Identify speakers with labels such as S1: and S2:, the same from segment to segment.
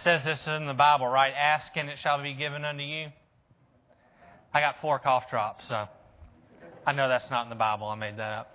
S1: says this in the Bible, right? Ask and it shall be given unto you. I got 4 cough drops, so I know that's not in the Bible. I made that up.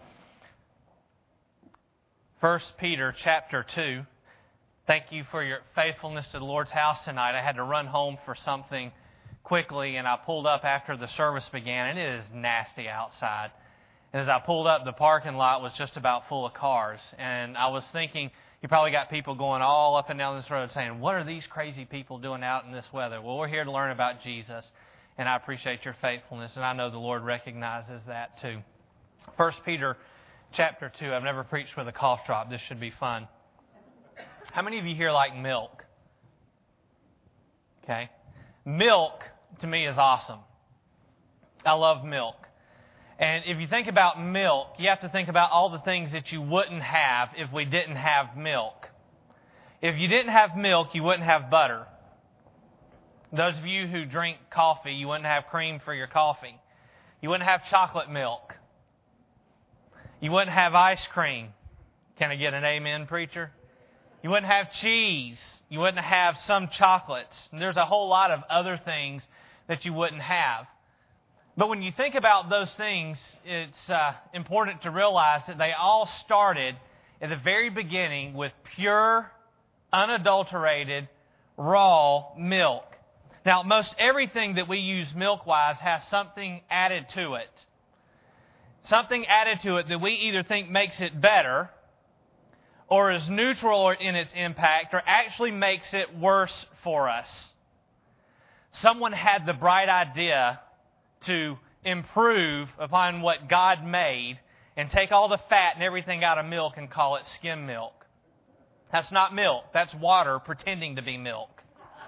S1: 1 Peter chapter 2. Thank you for your faithfulness to the Lord's house tonight. I had to run home for something quickly, and I pulled up after the service began, and it is nasty outside. And as I pulled up, the parking lot was just about full of cars. And I was thinking, you probably got people going all up and down this road saying, what are these crazy people doing out in this weather? Well, we're here to learn about Jesus, and I appreciate your faithfulness, and I know the Lord recognizes that too. 1 Peter chapter 2. I've never preached with a cough drop. This should be fun. How many of you here like milk? Okay. Milk, to me, is awesome. I love milk. And if you think about milk, you have to think about all the things that you wouldn't have if we didn't have milk. If you didn't have milk, you wouldn't have butter. Those of you who drink coffee, you wouldn't have cream for your coffee. You wouldn't have chocolate milk. You wouldn't have ice cream. Can I get an amen, preacher? You wouldn't have cheese. You wouldn't have some chocolates. And there's a whole lot of other things that you wouldn't have. But when you think about those things, it's important to realize that they all started at the very beginning with pure, unadulterated, raw milk. Now, most everything that we use milk-wise has something added to it. Something added to it that we either think makes it better, or is neutral in its impact, or actually makes it worse for us. Someone had the bright idea to improve upon what God made and take all the fat and everything out of milk and call it skim milk. That's not milk. That's water pretending to be milk.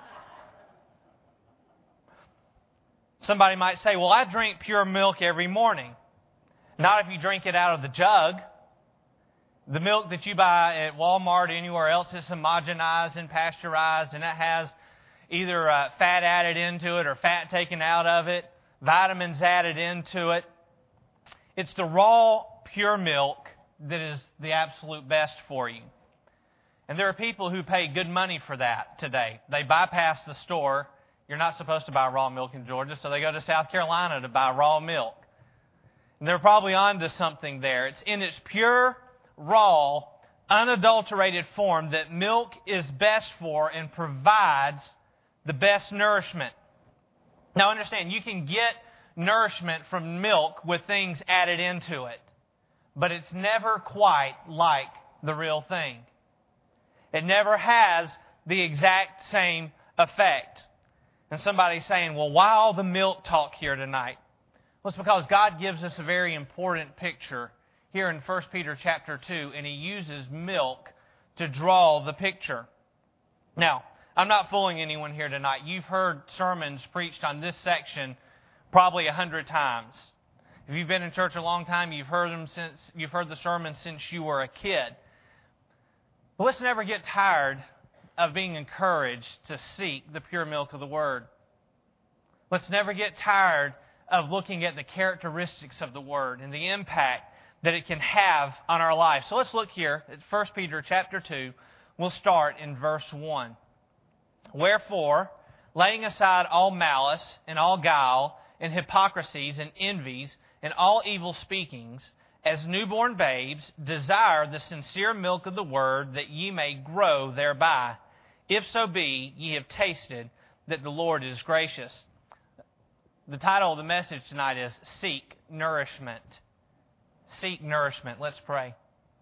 S1: Somebody might say, well, I drink pure milk every morning. Not if you drink it out of the jug. The milk that you buy at Walmart or anywhere else is homogenized and pasteurized, and it has either fat added into it or fat taken out of it, vitamins added into it. It's the raw, pure milk that is the absolute best for you. And there are people who pay good money for that today. They bypass the store. You're not supposed to buy raw milk in Georgia, so they go to South Carolina to buy raw milk. And they're probably onto something there. It's in its pure, raw, unadulterated form that milk is best for and provides the best nourishment. Now understand, you can get nourishment from milk with things added into it, but it's never quite like the real thing. It never has the exact same effect. And somebody's saying, well, why all the milk talk here tonight? Well, it's because God gives us a very important picture here in 1 Peter chapter 2, and He uses milk to draw the picture. Now, I'm not fooling anyone here tonight. You've heard sermons preached on this section probably 100 times. If you've been in church a long time, you've heard the sermon since you were a kid. But let's never get tired of being encouraged to seek the pure milk of the Word. Let's never get tired of looking at the characteristics of the Word and the impact that it can have on our life. So let's look here at 1 Peter chapter 2. We'll start in verse 1. Wherefore, laying aside all malice and all guile and hypocrisies and envies and all evil speakings, as newborn babes, desire the sincere milk of the Word, that ye may grow thereby, if so be ye have tasted that the Lord is gracious. The title of the message tonight is Seek Nourishment. Seek nourishment. Let's pray.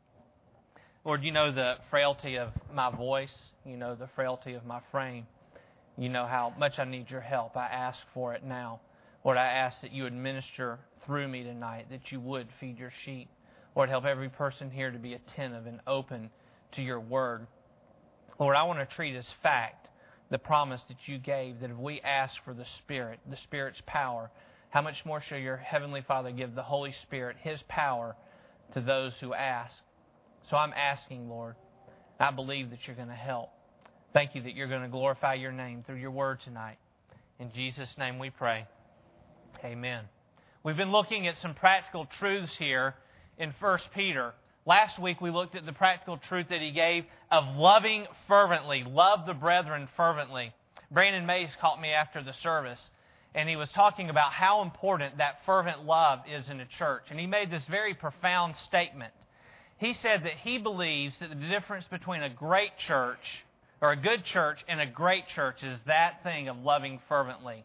S1: Lord, you know the frailty of my voice. You know the frailty of my frame. You know how much I need your help. I ask for it now. Lord, I ask that you would minister through me tonight, that you would feed your sheep. Lord, help every person here to be attentive and open to your word. Lord, I want to treat as fact the promise that you gave, that if we ask for the Spirit's power, how much more shall your Heavenly Father give the Holy Spirit His power to those who ask? So I'm asking, Lord, I believe that you're going to help. Thank you that you're going to glorify your name through your word tonight. In Jesus' name we pray. Amen. We've been looking at some practical truths here in 1 Peter. Last week we looked at the practical truth that he gave of loving fervently. Love the brethren fervently. Brandon Mays caught me after the service, and he was talking about how important that fervent love is in a church. And he made this very profound statement. He said that he believes that the difference between a great church, or a good church, and a great church is that thing of loving fervently.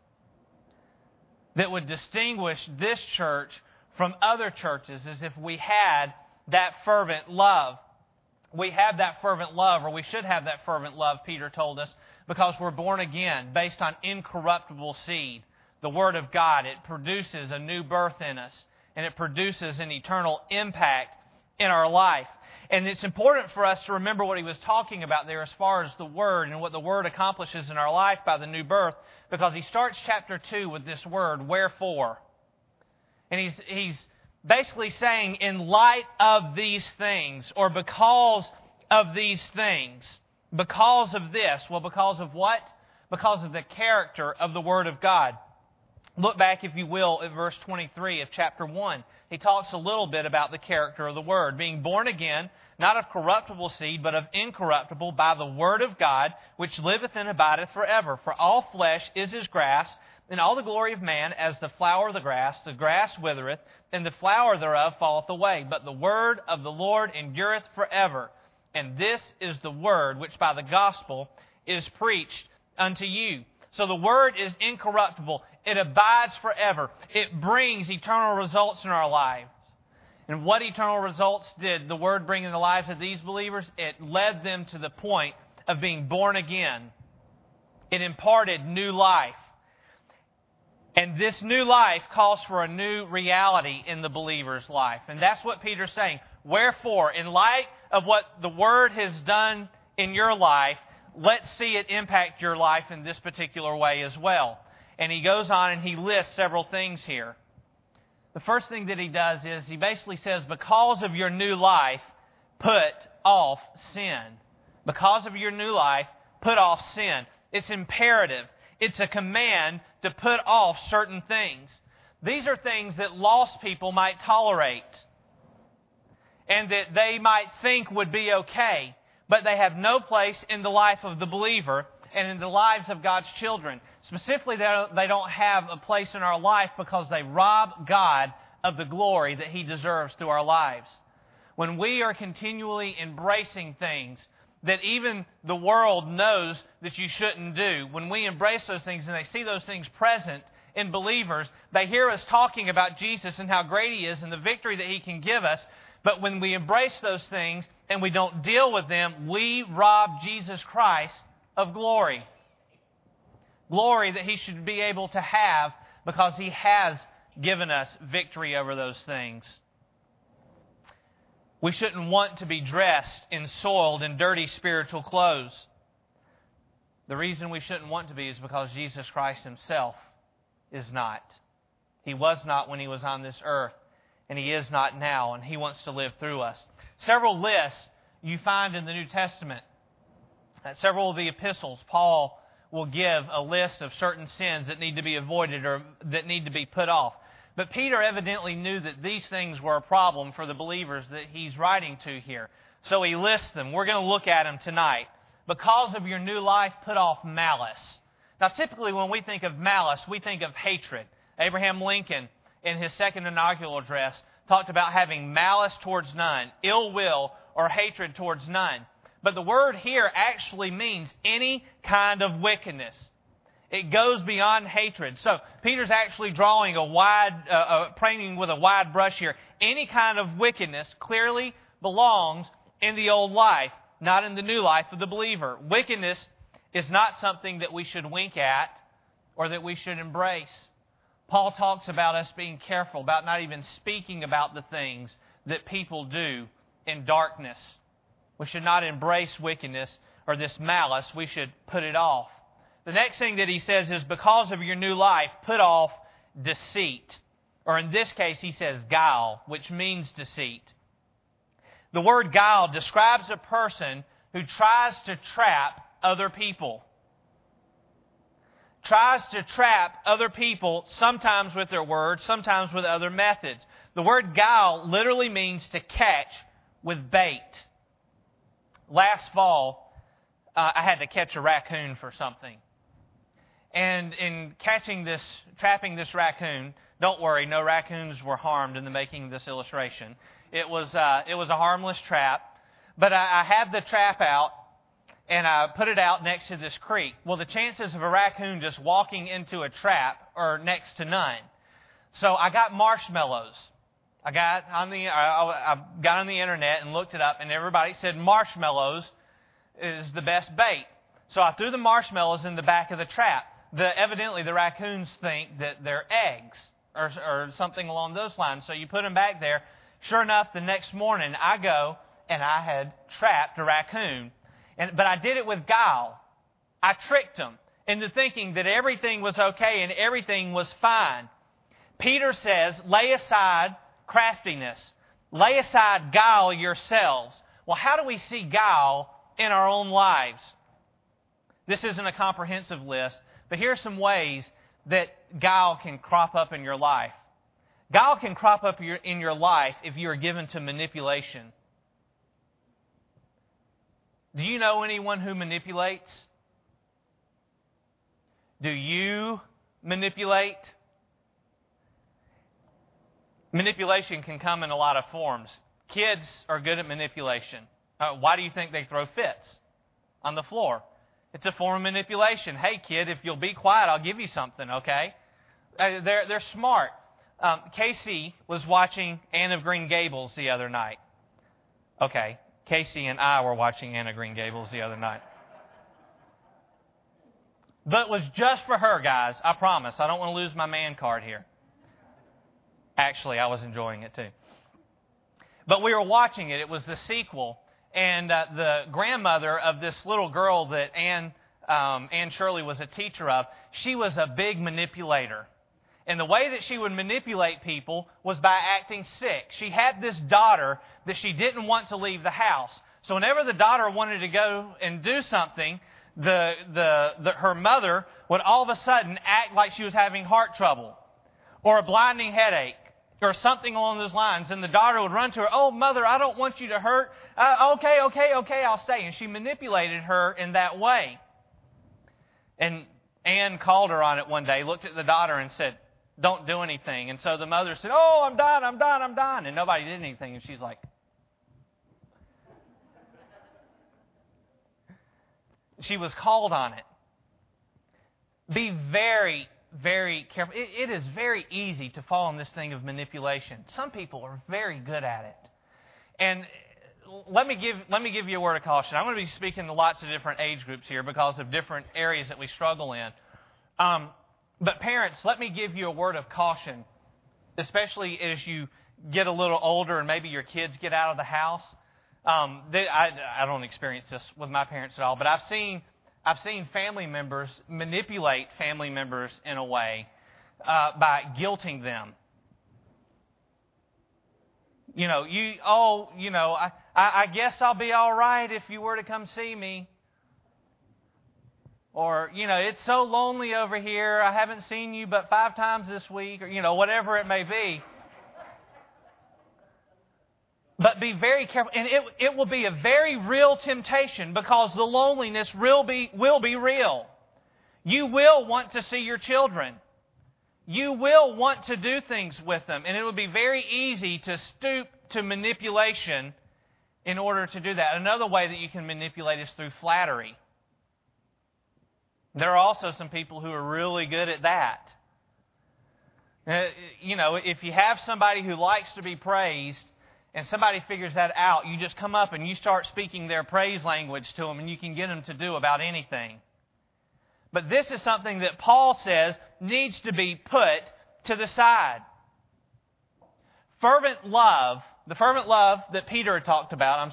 S1: That would distinguish this church from other churches is if we had that fervent love. We have that fervent love, or we should have that fervent love, Peter told us, because we're born again, based on incorruptible seed, the Word of God. It produces a new birth in us, and it produces an eternal impact in our life. And it's important for us to remember what he was talking about there as far as the Word and what the Word accomplishes in our life by the new birth, because he starts chapter 2 with this word, wherefore. And he's basically saying, in light of these things, or because of these things, because of this. Well, because of what? Because of the character of the Word of God. Look back, if you will, at verse 23 of chapter 1. He talks a little bit about the character of the Word. Being born again, not of corruptible seed, but of incorruptible, by the Word of God, which liveth and abideth forever. For all flesh is as grass, and all the glory of man as the flower of the grass withereth, and the flower thereof falleth away. But the word of the Lord endureth forever. And this is the word which by the gospel is preached unto you. So the word is incorruptible. It abides forever. It brings eternal results in our lives. And what eternal results did the word bring in the lives of these believers? It led them to the point of being born again. It imparted new life. And this new life calls for a new reality in the believer's life. And that's what Peter's saying. Wherefore, in light of what the Word has done in your life, let's see it impact your life in this particular way as well. And he goes on and he lists several things here. The first thing that he does is he basically says, because of your new life, put off sin. Because of your new life, put off sin. It's imperative. It's a command to put off certain things. These are things that lost people might tolerate and that they might think would be okay, but they have no place in the life of the believer and in the lives of God's children. Specifically, they don't have a place in our life because they rob God of the glory that He deserves through our lives. When we are continually embracing things that even the world knows that you shouldn't do, when we embrace those things and they see those things present in believers, they hear us talking about Jesus and how great He is and the victory that He can give us. But when we embrace those things and we don't deal with them, we rob Jesus Christ of glory. Glory that He should be able to have because He has given us victory over those things. We shouldn't want to be dressed in soiled and dirty spiritual clothes. The reason we shouldn't want to be is because Jesus Christ Himself is not. He was not when He was on this earth, and He is not now, and He wants to live through us. Several lists you find in the New Testament. At several of the epistles, Paul will give a list of certain sins that need to be avoided or that need to be put off. But Peter evidently knew that these things were a problem for the believers that he's writing to here. So he lists them. We're going to look at them tonight. Because of your new life, put off malice. Now, typically when we think of malice, we think of hatred. Abraham Lincoln, in his second inaugural address, talked about having malice towards none, ill will or hatred towards none. But the word here actually means any kind of wickedness. It goes beyond hatred. So Peter's actually drawing painting with a wide brush here. Any kind of wickedness clearly belongs in the old life, not in the new life of the believer. Wickedness is not something that we should wink at or that we should embrace. Paul talks about us being careful, about not even speaking about the things that people do in darkness. We should not embrace wickedness or this malice. We should put it off. The next thing that he says is, because of your new life, put off deceit. Or in this case, he says guile, which means deceit. The word guile describes a person who tries to trap other people. Tries to trap other people, sometimes with their words, sometimes with other methods. The word guile literally means to catch with bait. Last fall, I had to catch a raccoon for something. And in trapping this raccoon, don't worry, no raccoons were harmed in the making of this illustration. It was a harmless trap, but I had the trap out, and I put it out next to this creek. Well, the chances of a raccoon just walking into a trap are next to none. So I got marshmallows. I got on the internet and looked it up, and everybody said marshmallows is the best bait. So I threw the marshmallows in the back of the trap. Evidently, the raccoons think that they're eggs or something along those lines. So you put them back there. Sure enough, the next morning I go and I had trapped a raccoon. But I did it with guile. I tricked them into thinking that everything was okay and everything was fine. Peter says, lay aside craftiness. Lay aside guile yourselves. Well, how do we see guile in our own lives? This isn't a comprehensive list, but here are some ways that guile can crop up in your life. Guile can crop up in your life if you are given to manipulation. Do you know anyone who manipulates? Do you manipulate? Manipulation can come in a lot of forms. Kids are good at manipulation. Why do you think they throw fits on the floor? It's a form of manipulation. Hey, kid, if you'll be quiet, I'll give you something, okay? They're smart. Casey was watching Anne of Green Gables the other night. Okay, Casey and I were watching Anne of Green Gables the other night. But it was just for her, guys. I promise. I don't want to lose my man card here. Actually, I was enjoying it too. But we were watching it. It was the sequel. And the grandmother of this little girl that Anne Shirley was a teacher of, she was a big manipulator. And the way that she would manipulate people was by acting sick. She had this daughter that she didn't want to leave the house. So whenever the daughter wanted to go and do something, her mother would all of a sudden act like she was having heart trouble or a blinding headache or something along those lines. And the daughter would run to her, "Oh, mother, I don't want you to hurt. Okay, I'll stay." And she manipulated her in that way. And Anne called her on it one day, looked at the daughter and said, "Don't do anything." And so the mother said, "Oh, I'm done. And nobody did anything. And she's like, she was called on it. Be very, very careful. It is very easy to fall in this thing of manipulation. Some people are very good at it. And let me give you a word of caution. I'm going to be speaking to lots of different age groups here because of different areas that we struggle in. But parents, let me give you a word of caution, especially as you get a little older and maybe your kids get out of the house. I don't experience this with my parents at all, but I've seen family members manipulate family members in a way by guilting them. I guess I'll be all right if you were to come see me. Or, it's so lonely over here. I haven't seen you but 5 times this week. Or, whatever it may be. But be very careful. And it will be a very real temptation because the loneliness will be real. You will want to see your children. You will want to do things with them. And it will be very easy to stoop to manipulation in order to do that. Another way that you can manipulate is through flattery. There are also some people who are really good at that. If you have somebody who likes to be praised and somebody figures that out, you just come up and you start speaking their praise language to them and you can get them to do about anything. But this is something that Paul says needs to be put to the side. The fervent love that Peter had talked about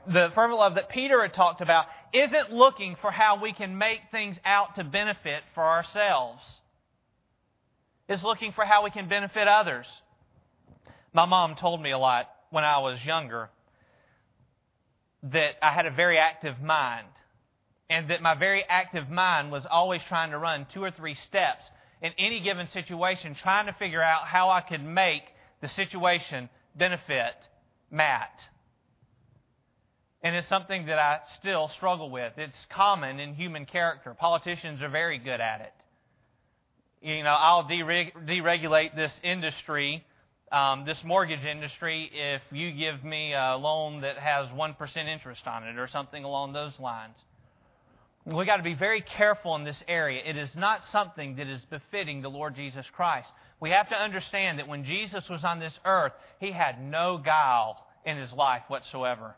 S1: isn't looking for how we can make things out to benefit for ourselves. It's looking for how we can benefit others. My mom told me a lot when I was younger that I had a very active mind, and that my very active mind was always trying to run 2 or 3 steps in any given situation, trying to figure out how I could make the situation benefit Matt. And it's something that I still struggle with. It's common in human character. Politicians are very good at it. I'll deregulate this industry, this mortgage industry, if you give me a loan that has 1% interest on it or something along those lines. We've got to be very careful in this area. It is not something that is befitting the Lord Jesus Christ. We have to understand that when Jesus was on this earth, He had no guile in His life whatsoever.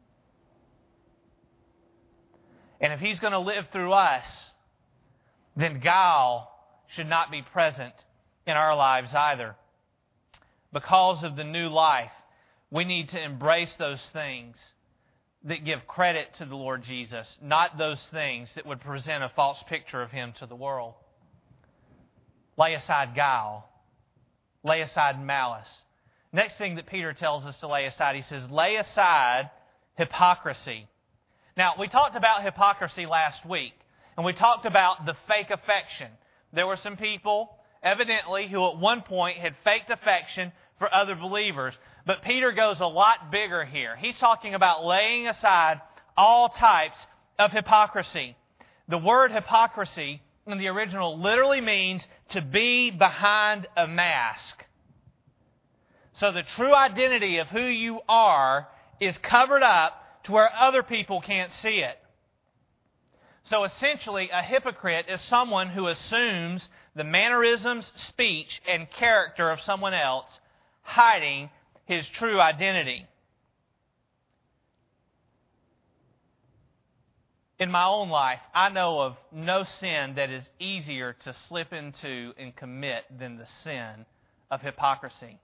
S1: And if He's going to live through us, then guile should not be present in our lives either. Because of the new life, we need to embrace those things that give credit to the Lord Jesus, not those things that would present a false picture of Him to the world. Lay aside guile. Lay aside malice. Next thing that Peter tells us to lay aside, he says, lay aside hypocrisy. Now, we talked about hypocrisy last week, and we talked about the fake affection. There were some people, evidently, who at one point had faked affection for other believers. But Peter goes a lot bigger here. He's talking about laying aside all types of hypocrisy. The word hypocrisy in the original literally means to be behind a mask. So the true identity of who you are is covered up to where other people can't see it. So essentially, a hypocrite is someone who assumes the mannerisms, speech, and character of someone else, hiding his true identity. In my own life, I know of no sin that is easier to slip into and commit than the sin of hypocrisy.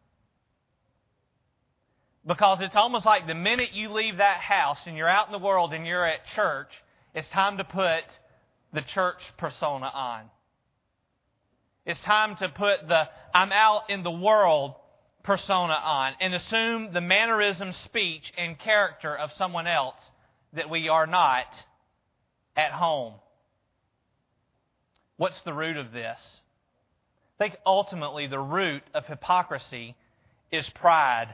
S1: Because it's almost like the minute you leave that house and you're out in the world and you're at church, it's time to put the church persona on. It's time to put the I'm out in the world persona on and assume the mannerism, speech, and character of someone else that we are not at home. What's the root of this? I think ultimately the root of hypocrisy is pride.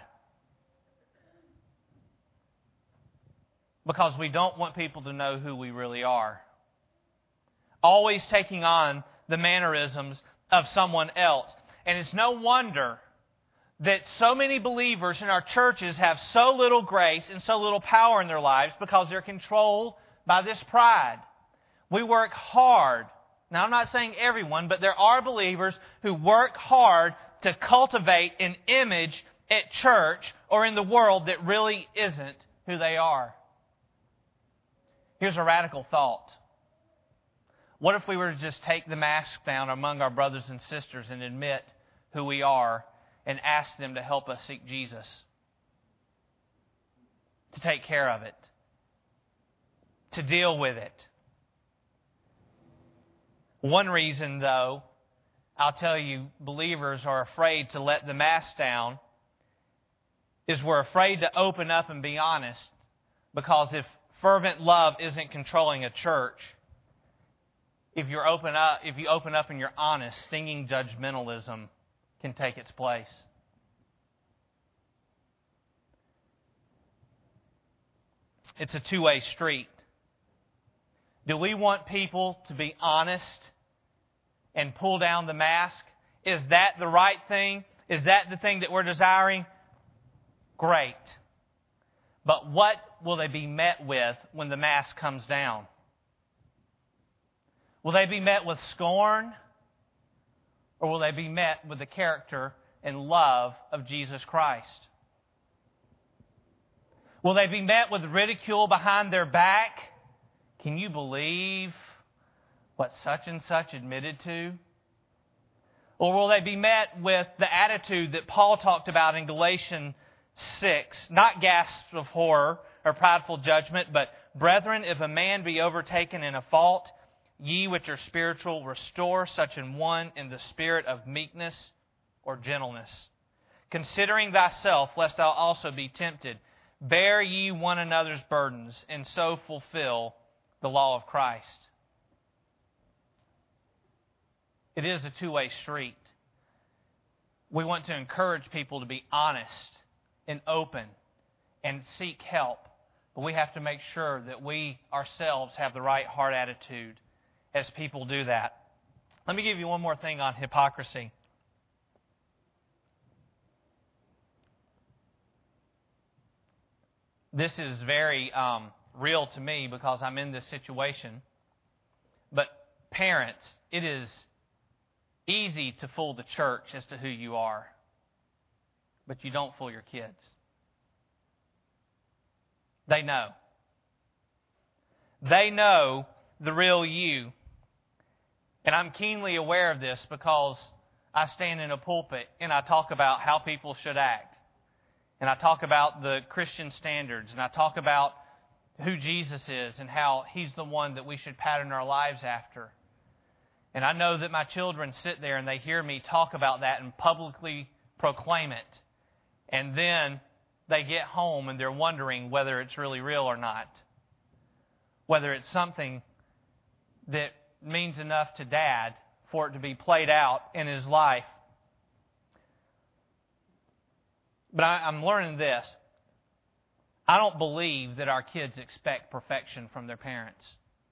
S1: Because we don't want people to know who we really are. Always taking on the mannerisms of someone else. And it's no wonder that so many believers in our churches have so little grace and so little power in their lives because they're controlled by this pride. We work hard. Now, I'm not saying everyone, but there are believers who work hard to cultivate an image at church or in the world that really isn't who they are. Here's a radical thought. What if we were to just take the mask down among our brothers and sisters and admit who we are and ask them to help us seek Jesus? To take care of it. To deal with it. One reason, though, I'll tell you, believers are afraid to let the mask down is we're afraid to open up and be honest. Because if fervent love isn't controlling a church, if you open up and you're honest, stinging judgmentalism can take its place. It's a two-way street. Do we want people to be honest and pull down the mask? Is that the right thing? Is that the thing that we're desiring? Great. But what will they be met with when the mask comes down? Will they be met with scorn? Or will they be met with the character and love of Jesus Christ? Will they be met with ridicule behind their back? Can you believe what such and such admitted to? Or will they be met with the attitude that Paul talked about in Galatians 6, not gasps of horror or prideful judgment, but, brethren, if a man be overtaken in a fault, ye which are spiritual, restore such an one in the spirit of meekness or gentleness. Considering thyself, lest thou also be tempted, bear ye one another's burdens, and so fulfill the law of Christ. It is a two-way street. We want to encourage people to be honest and open and seek help But we have to make sure that we ourselves have the right heart attitude as people do that. Let me give you one more thing on hypocrisy. This is very real to me because I'm in this situation. But parents, it is easy to fool the church as to who you are. But you don't fool your kids. They know. They know the real you. And I'm keenly aware of this because I stand in a pulpit and I talk about how people should act. And I talk about the Christian standards. And I talk about who Jesus is and how He's the one that we should pattern our lives after. And I know that my children sit there and they hear me talk about that and publicly proclaim it. And then they get home and they're wondering whether it's really real or not. Whether it's something that means enough to Dad for it to be played out in his life. But I'm learning this. I don't believe that our kids expect perfection from their parents.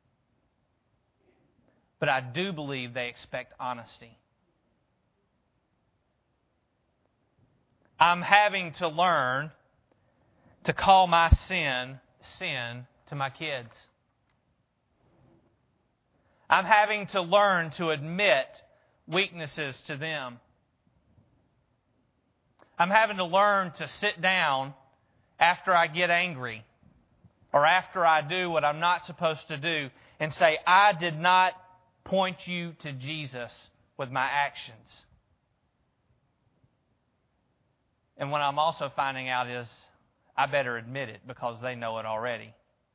S1: But I do believe they expect honesty. I'm having to learn to call my sin to my kids. I'm having to learn to admit weaknesses to them. I'm having to learn to sit down after I get angry or after I do what I'm not supposed to do and say, I did not point you to Jesus with my actions. And what I'm also finding out is I better admit it because they know it already.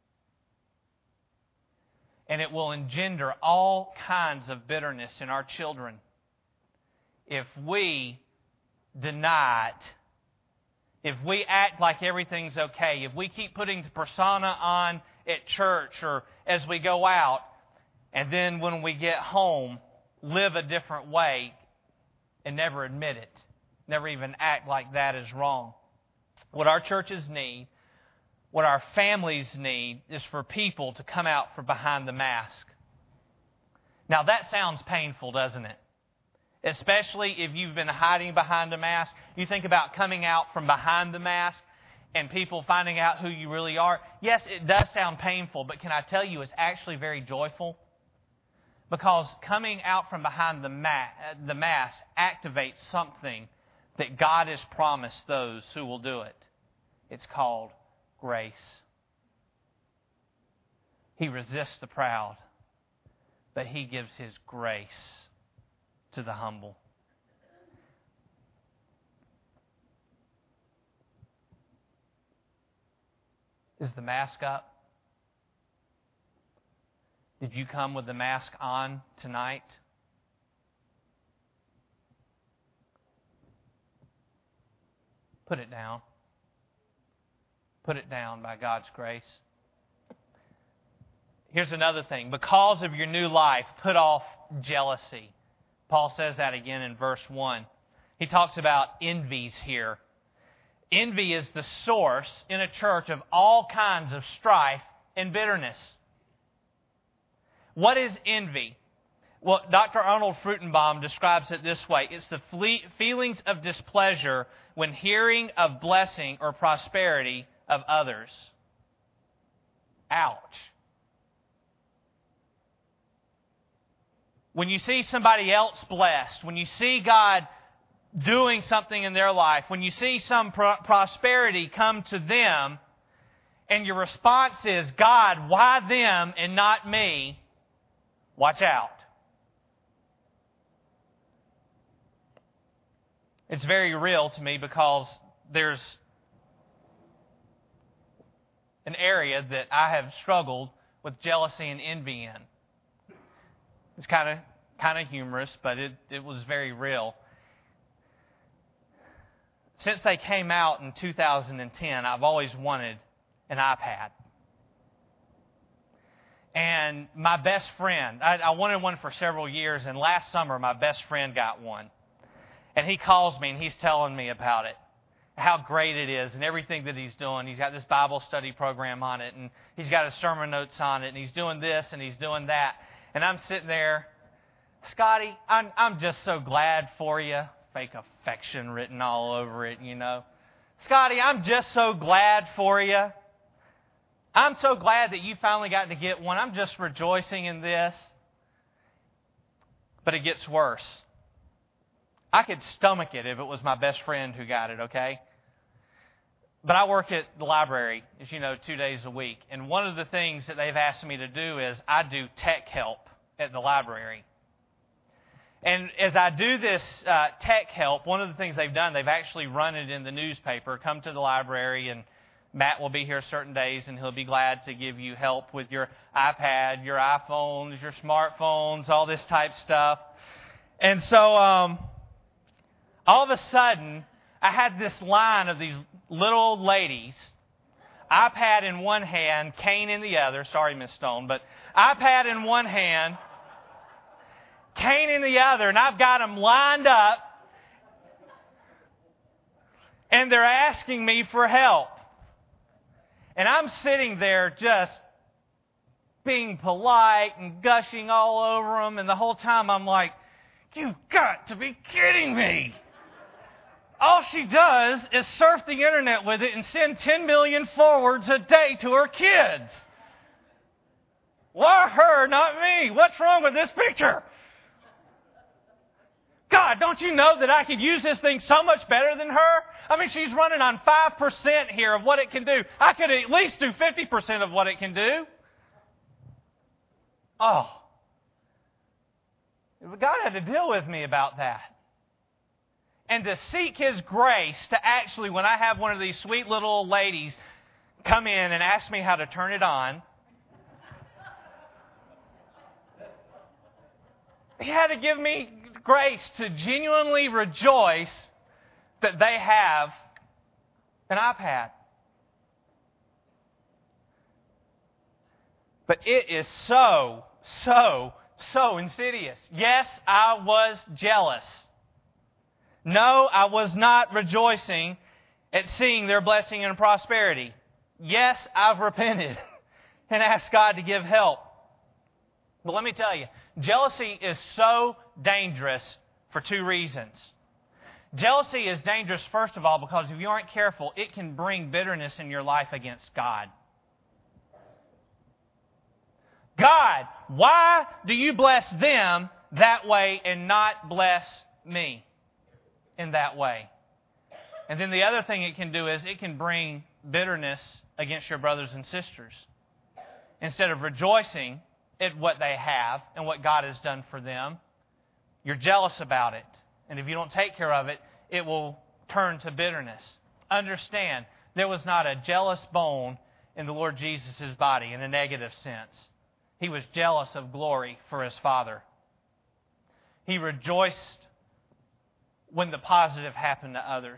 S1: And it will engender all kinds of bitterness in our children if we deny it. If we act like everything's okay, if we keep putting the persona on at church or as we go out, and then when we get home, live a different way and never admit it, never even act like that is wrong. What our churches need, what our families need, is for people to come out from behind the mask. Now that sounds painful, doesn't it? Especially if you've been hiding behind a mask. You think about coming out from behind the mask and people finding out who you really are. Yes, it does sound painful, but can I tell you it's actually very joyful? Because coming out from behind the mask activates something that God has promised those who will do it. It's called grace. He resists the proud, but He gives His grace to the humble. Is the mask up? Did you come with the mask on tonight? Put it down. Put it down by God's grace. Here's another thing. Because of your new life, put off jealousy. Paul says that again in verse 1. He talks about envies here. Envy is the source in a church of all kinds of strife and bitterness. What is envy? Well, Dr. Arnold Fruchtenbaum describes it this way. It's the feelings of displeasure when hearing of blessing or prosperity of others. Ouch. When you see somebody else blessed, when you see God doing something in their life, when you see some prosperity come to them, and your response is, God, why them and not me? Watch out. It's very real to me because there's an area that I have struggled with jealousy and envy in. It's kind of humorous, but it was very real. Since they came out in 2010, I've always wanted an iPad. And my best friend, I wanted one for several years, and last summer my best friend got one. And he calls me and he's telling me about it. how great it is and everything that he's doing. He's got this Bible study program on it, and he's got his sermon notes on it, and he's doing this and he's doing that. And I'm sitting there, Scotty, I'm just so glad for you. Fake affection written all over it, you know. Scotty, I'm just so glad for you. I'm so glad that you finally got to get one. I'm just rejoicing in this. But it gets worse. I could stomach it if it was my best friend who got it, okay? But I work at the library, as you know, 2 days a week. And one of the things that they've asked me to do is I do tech help at the library. And as I do this tech help, one of the things they've done, they've actually run it in the newspaper. Come to the library, and Matt will be here certain days, and he'll be glad to give you help with your iPad, your iPhones, your smartphones, all this type stuff. And so all of a sudden, I had this line of these little old ladies, iPad in one hand, cane in the other. Sorry, Miss Stone, but iPad in one hand, cane in the other, and I've got them lined up, and they're asking me for help. And I'm sitting there just being polite and gushing all over them, and the whole time I'm like, you've got to be kidding me. All she does is surf the internet with it and send 10 million forwards a day to her kids. Why her, not me? What's wrong with this picture? God, don't you know that I could use this thing so much better than her? I mean, she's running on 5% here of what it can do. I could at least do 50% of what it can do. Oh. God had to deal with me about that. And to seek His grace to actually, when I have one of these sweet little old ladies come in and ask me how to turn it on, He had to give me grace to genuinely rejoice that they have an iPad. But it is so insidious. Yes, I was jealous. No, I was not rejoicing at seeing their blessing and prosperity. Yes, I've repented and asked God to give help. But let me tell you, jealousy is so dangerous for two reasons. Jealousy is dangerous, first of all, because if you aren't careful, it can bring bitterness in your life against God. God, why do you bless them that way and not bless me in that way? And then the other thing it can do is it can bring bitterness against your brothers and sisters. Instead of rejoicing at what they have and what God has done for them, you're jealous about it. And if you don't take care of it, it will turn to bitterness. Understand, there was not a jealous bone in the Lord Jesus' body in a negative sense. He was jealous of glory for His Father. He rejoiced when the positive happened to others.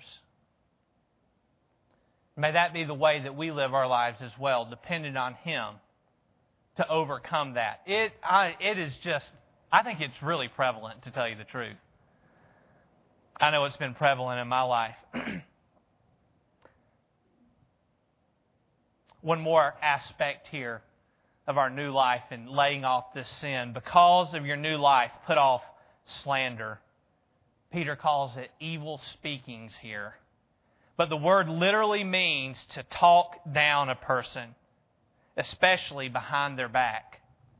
S1: May that be the way that we live our lives as well, dependent on Him to overcome that. It is just, I think it's really prevalent, to tell you the truth. I know it's been prevalent in my life. One more aspect here of our new life and laying off this sin. Because of your new life, put off slander. Peter calls it evil speakings here. But the word literally means to talk down a person, especially behind their back.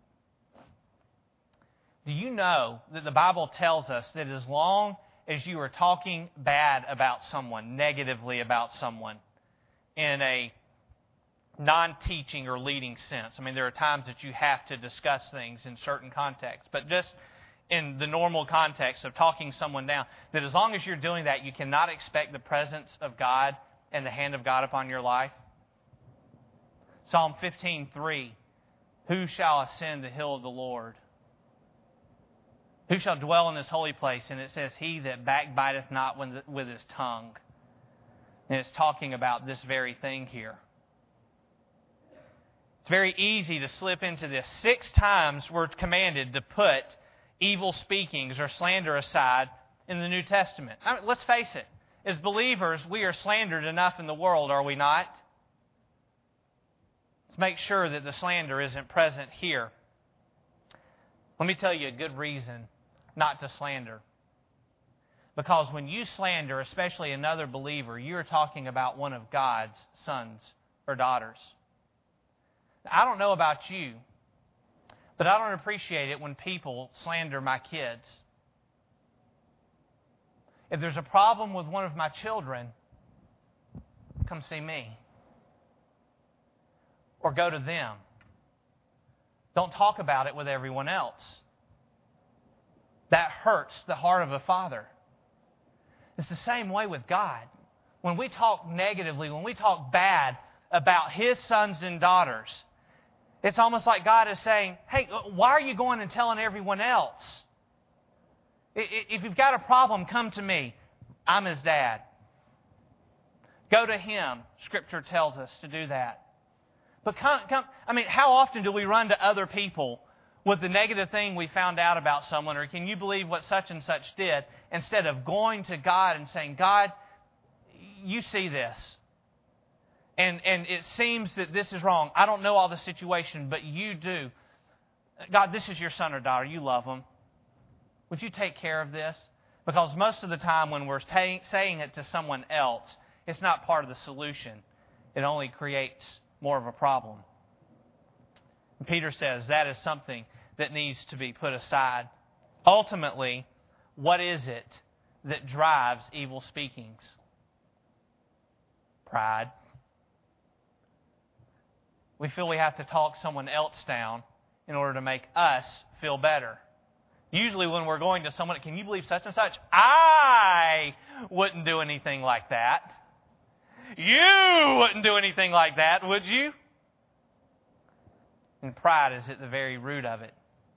S1: Do you know that the Bible tells us that as long as you are talking bad about someone, negatively about someone, in a non-teaching or leading sense. I mean, there are times that you have to discuss things in certain contexts, but just in the normal context of talking someone down, that as long as you're doing that, you cannot expect the presence of God and the hand of God upon your life. Psalm 15:3, who shall ascend the hill of the Lord? Who shall dwell in His holy place? And it says, he that backbiteth not with his tongue. And it's talking about this very thing here. It's very easy to slip into this. 6 times we're commanded to put evil speakings or slander aside in the New Testament. Let's face it. as believers, we are slandered enough in the world, are we not? Let's make sure that the slander isn't present here. Let me tell you a good reason not to slander. Because when you slander, especially another believer, you're talking about one of God's sons or daughters. I don't know about you, but I don't appreciate it when people slander my kids. If there's a problem with one of my children, come see me. Or go to them. Don't talk about it with everyone else. That hurts the heart of a father. It's the same way with God. When we talk negatively, when we talk bad about His sons and daughters, it's almost like God is saying, hey, why are you going and telling everyone else? If you've got a problem, come to me. I'm His dad. Go to Him. Scripture tells us to do that. But how often do we run to other people with the negative thing we found out about someone, or can you believe what such and such did, instead of going to God and saying, God, you see this. And it seems that this is wrong. I don't know all the situation, but you do. God, this is your son or daughter. You love them. Would you take care of this? Because most of the time when we're saying it to someone else, it's not part of the solution. It only creates more of a problem. And Peter says that is something that needs to be put aside. Ultimately, what is it that drives evil speakings? Pride. We feel we have to talk someone else down in order to make us feel better. Usually when we're going to someone, can you believe such and such? I wouldn't do anything like that. You wouldn't do anything like that, would you? And pride is at the very root of it.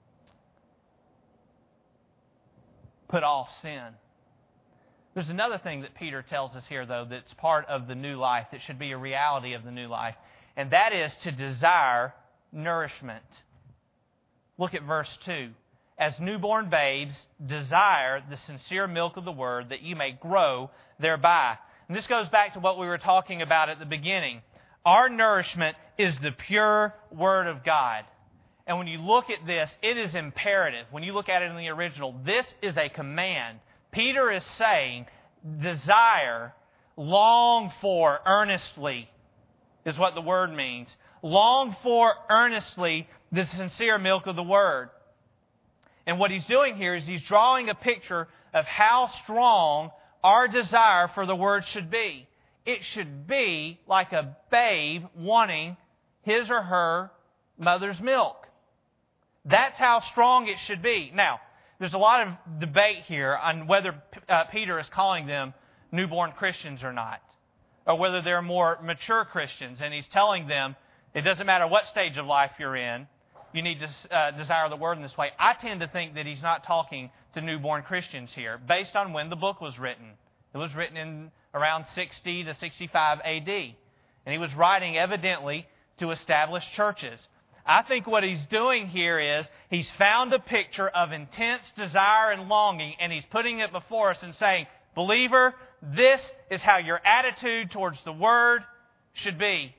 S1: Put off sin. There's another thing that Peter tells us here, though, that's part of the new life, that should be a reality of the new life, and that is to desire nourishment. Look at verse 2. As newborn babes, desire the sincere milk of the Word, that you may grow thereby. And this goes back to what we were talking about at the beginning. Our nourishment is the pure Word of God. And when you look at this, it is imperative. When you look at it in the original, this is a command. Peter is saying, desire, long for, earnestly, is what the word means. Long for, earnestly, the sincere milk of the Word. And what he's doing here is he's drawing a picture of how strong our desire for the Word should be. It should be like a babe wanting his or her mother's milk. That's how strong it should be. Now, there's a lot of debate here on whether Peter is calling them newborn Christians or not, or whether they're more mature Christians. And he's telling them, it doesn't matter what stage of life you're in, you need to desire the Word in this way. I tend to think that he's not talking to newborn Christians here, based on when the book was written. It was written in around 60 to 65 AD. And he was writing evidently to established churches. I think what he's doing here is he's found a picture of intense desire and longing, and he's putting it before us and saying, believer, this is how your attitude towards the Word should be,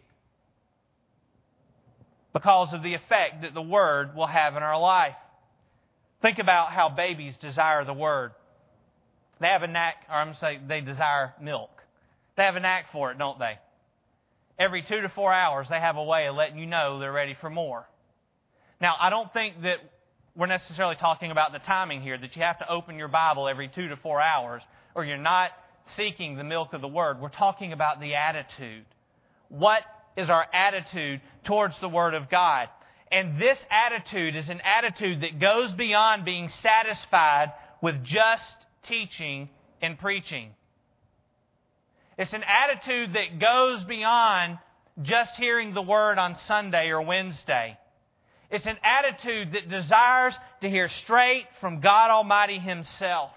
S1: because of the effect that the Word will have in our life. Think about how babies desire the Word. They have a knack, or I'm going to say they desire milk. They have a knack for it, don't they? Every 2 to 4 hours, they have a way of letting you know they're ready for more. Now, I don't think that we're necessarily talking about the timing here, that you have to open your Bible every 2 to 4 hours, or you're not seeking the milk of the Word. We're talking about the attitude. What is our attitude towards the Word of God? And this attitude is an attitude that goes beyond being satisfied with just teaching and preaching. It's an attitude that goes beyond just hearing the Word on Sunday or Wednesday. It's an attitude that desires to hear straight from God Almighty Himself.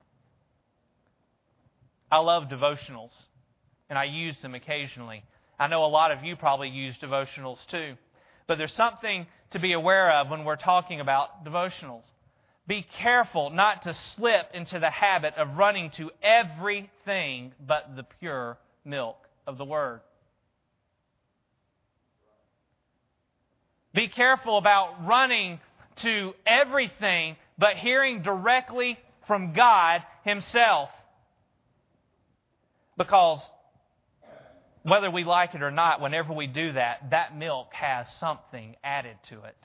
S1: I love devotionals, and I use them occasionally. I know a lot of you probably use devotionals too. But there's something to be aware of when we're talking about devotionals. Be careful not to slip into the habit of running to everything but the pure milk of the Word. Be careful about running to everything but hearing directly from God Himself. Because whether we like it or not, whenever we do that, that milk has something added to it.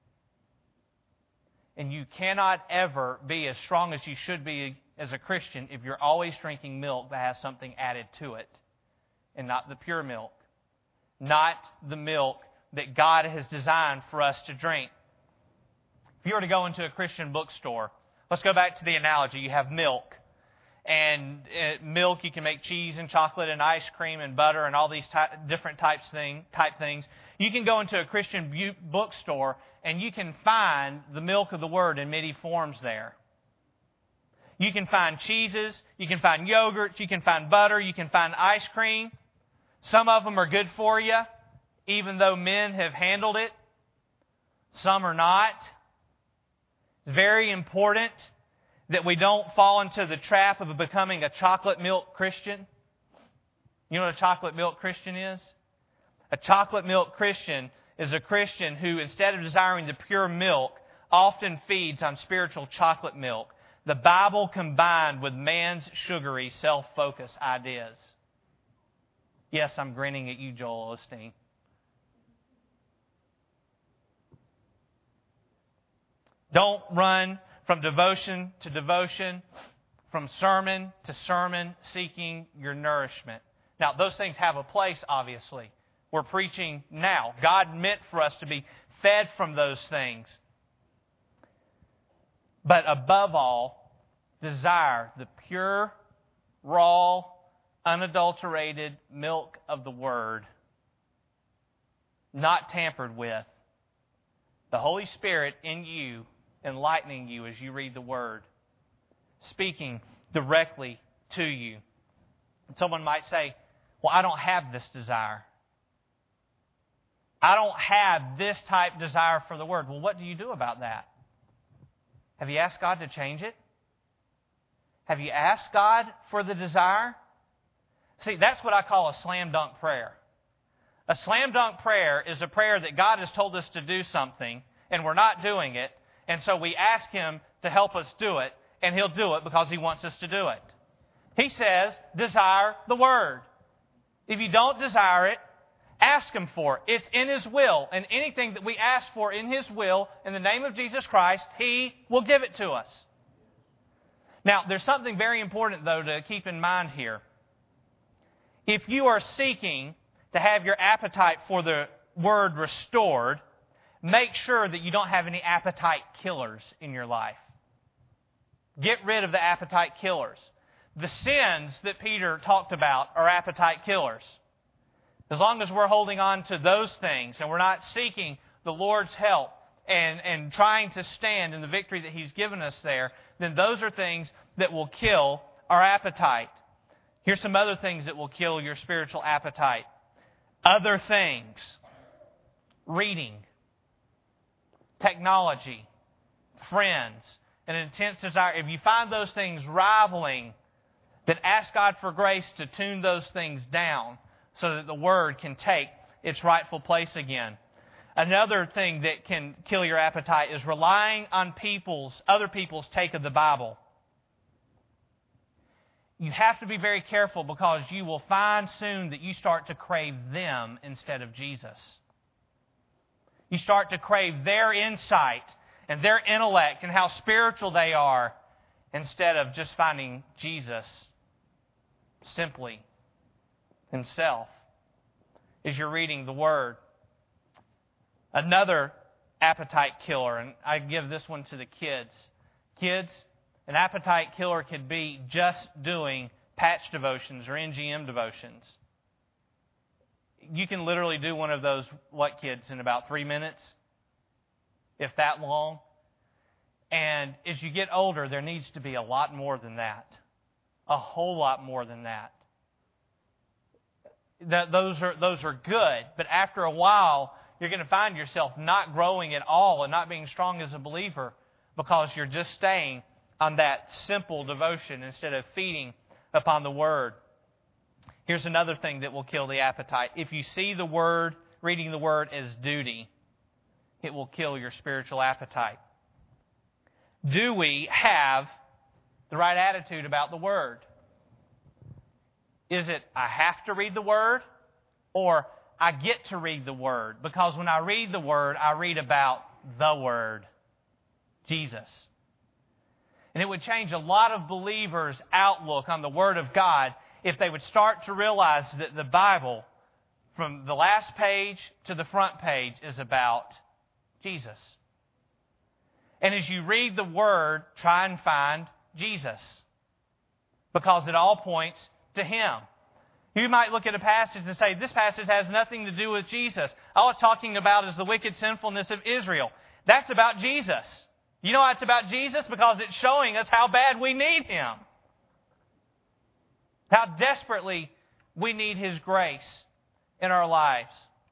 S1: And you cannot ever be as strong as you should be as a Christian if you're always drinking milk that has something added to it, and not the pure milk, not the milk that God has designed for us to drink. If you were to go into a Christian bookstore, let's go back to the analogy. You have milk. And milk, you can make cheese and chocolate and ice cream and butter and all these different type things. You can go into a Christian bookstore and you can find the milk of the Word in many forms there. You can find cheeses, you can find yogurts, you can find butter, you can find ice cream. Some of them are good for you, even though men have handled it. Some are not. It's very important that we don't fall into the trap of becoming a chocolate milk Christian. You know what a chocolate milk Christian is? A chocolate milk Christian is a Christian who, instead of desiring the pure milk, often feeds on spiritual chocolate milk, the Bible combined with man's sugary, self-focused ideas. Yes, I'm grinning at you, Joel Osteen. Don't run from devotion to devotion, from sermon to sermon, seeking your nourishment. Now, those things have a place, obviously. We're preaching now. God meant for us to be fed from those things. But above all, desire the pure, raw, unadulterated milk of the Word, not tampered with. The Holy Spirit in you, enlightening you as you read the Word, speaking directly to you. And someone might say, well, I don't have this desire. I don't have this type desire for the Word. Well, what do you do about that? Have you asked God to change it? Have you asked God for the desire? See, that's what I call a slam dunk prayer. A slam dunk prayer is a prayer that God has told us to do something, and we're not doing it, and so we ask Him to help us do it, and He'll do it because He wants us to do it. He says, desire the Word. If you don't desire it, ask Him for it. It's in His will, and anything that we ask for in His will, in the name of Jesus Christ, He will give it to us. Now, there's something very important, though, to keep in mind here. If you are seeking to have your appetite for the Word restored, make sure that you don't have any appetite killers in your life. Get rid of the appetite killers. The sins that Peter talked about are appetite killers. As long as we're holding on to those things and we're not seeking the Lord's help and trying to stand in the victory that He's given us there, then those are things that will kill our appetite. Here's some other things that will kill your spiritual appetite. Other things. Reading. Technology. Friends. An intense desire. If you find those things rivaling, then ask God for grace to tune those things down so that the Word can take its rightful place again. Another thing that can kill your appetite is relying on other people's take of the Bible. You have to be very careful because you will find soon that you start to crave them instead of Jesus. You start to crave their insight and their intellect and how spiritual they are instead of just finding Jesus simply Himself as you're reading the Word. Another appetite killer, and I give this one to the kids. Kids, an appetite killer could be just doing patch devotions or NGM devotions. You can literally do one of those, kids, in about 3 minutes, if that long. And as you get older, there needs to be a lot more than that. A whole lot more than that. Those are good, but after a while, you're going to find yourself not growing at all and not being strong as a believer because you're just staying on that simple devotion instead of feeding upon the Word. Here's another thing that will kill the appetite. If you see the Word, reading the Word as duty, it will kill your spiritual appetite. Do we have the right attitude about the Word? Is it, I have to read the Word, or I get to read the Word? Because when I read the Word, I read about the Word, Jesus. And it would change a lot of believers' outlook on the Word of God if they would start to realize that the Bible, from the last page to the front page, is about Jesus. And as you read the Word, try and find Jesus, because it all points to Him. You might look at a passage and say, this passage has nothing to do with Jesus. All it's talking about is the wicked sinfulness of Israel. That's about Jesus. You know why it's about Jesus? Because it's showing us how bad we need Him. How desperately we need His grace in our lives.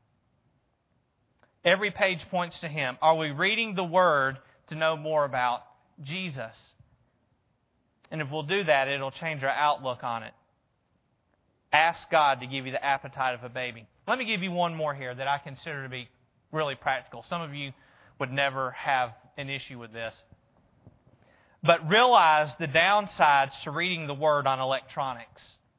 S1: Every page points to Him. Are we reading the Word to know more about Jesus? And if we'll do that, it'll change our outlook on it. Ask God to give you the appetite of a baby. Let me give you one more here that I consider to be really practical. Some of you would never have an issue with this. But realize the downsides to reading the Word on electronics.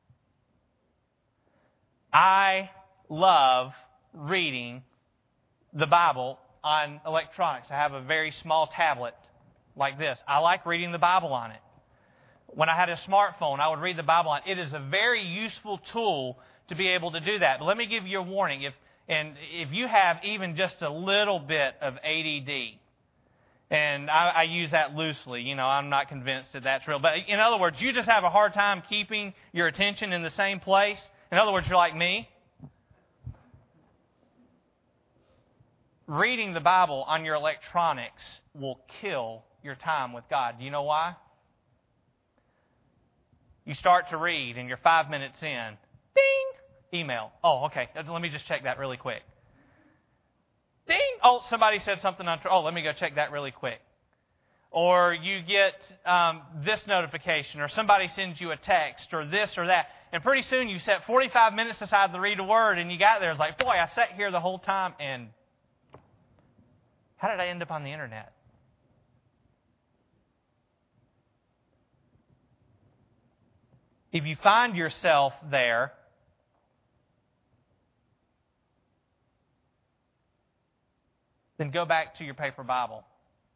S1: I love reading the Bible on electronics. I have a very small tablet like this. I like reading the Bible on it. When I had a smartphone, I would read the Bible on it. It is a very useful tool to be able to do that. But let me give you a warning. If you have even just a little bit of ADD, and I use that loosely, I'm not convinced that that's real. But in other words, you just have a hard time keeping your attention in the same place. In other words, you're like me. Reading the Bible on your electronics will kill your time with God. Do you know why? You start to read and you're 5 minutes in. Ding! Email. Oh, okay. Let me just check that really quick. Ding! Oh, somebody said something on... Oh, let me go check that really quick. Or you get this notification, or somebody sends you a text, or this or that. And pretty soon you set 45 minutes aside to read a word, and you got there. It's like, boy, I sat here the whole time, and how did I end up on the internet? If you find yourself there, then go back to your paper Bible.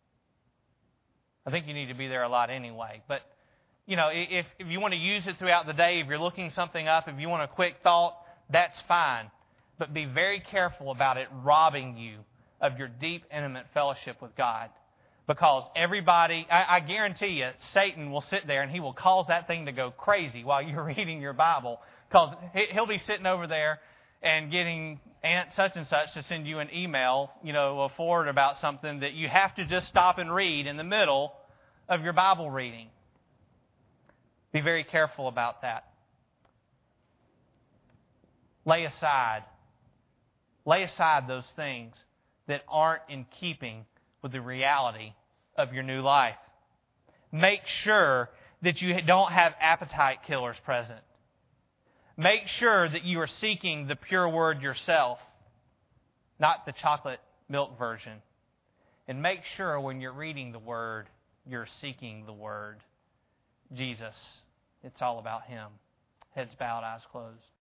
S1: I think you need to be there a lot anyway. But, if you want to use it throughout the day, if you're looking something up, if you want a quick thought, that's fine. But be very careful about it robbing you of your deep, intimate fellowship with God. Because everybody, I guarantee you, Satan will sit there and he will cause that thing to go crazy while you're reading your Bible. Because he'll be sitting over there and getting Aunt such and such to send you an email, a forward about something that you have to just stop and read in the middle of your Bible reading. Be very careful about that. Lay aside those things that aren't in keeping with the reality of your new life. Make sure that you don't have appetite killers present. Make sure that you are seeking the pure Word yourself, not the chocolate milk version. And make sure when you're reading the Word, you're seeking the Word, Jesus. It's all about Him. Heads bowed, eyes closed.